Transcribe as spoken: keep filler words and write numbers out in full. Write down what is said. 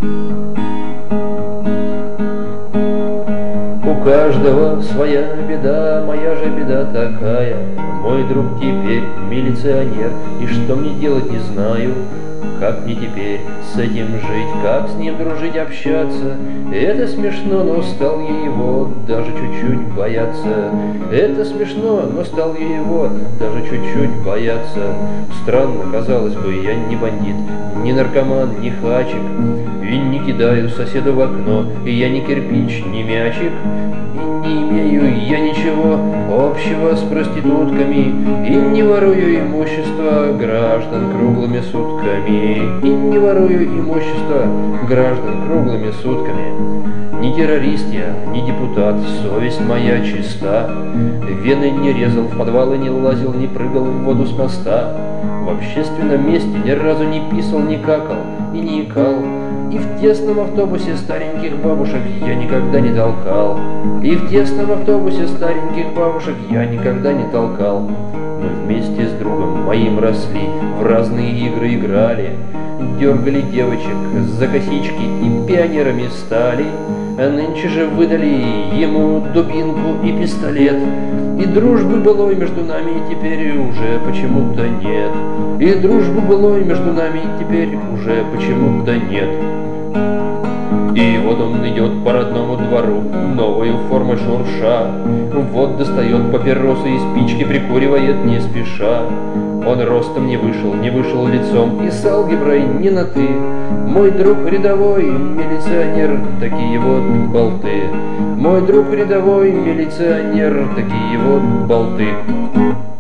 У каждого своя беда, моя же беда такая. Мой друг теперь милиционер, и что мне делать не знаю. Как мне теперь с этим жить, как с ним дружить, общаться? Это смешно, но стал я его даже чуть-чуть бояться. Это смешно, но стал я его даже чуть-чуть бояться. Странно, казалось бы, я не бандит, не наркоман, не хачик, и не кидаю соседу в окно, и я не кирпич, не мячик. И не имею я ничего общего с проститутками, и не ворую имущество граждан круглыми сутками, и не ворую имущество граждан круглыми сутками. Не террорист я, не депутат, совесть моя чиста. Вены не резал, в подвалы не лазил, не прыгал в воду с моста. В общественном месте ни разу не писал, не какал и не икал. И в тесном автобусе стареньких бабушек я никогда не толкал. И в тесном автобусе стареньких бабушек я никогда не толкал. Мы вместе с другом моим росли, в разные игры играли, дергали девочек за косички и пионерами стали. А нынче же выдали ему дубинку и пистолет, и дружбы былой между нами теперь уже почему-то нет. И дружбы былой между нами теперь уже почему-то нет. И вот он идет по родному двору, новою формой шурша. Вот достает папиросы и спички, прикуривает не спеша. Он ростом не вышел, не вышел лицом, и с алгеброй не на «ты». Мой друг рядовой милиционер, такие вот болты. Мой друг рядовой милиционер, такие вот болты.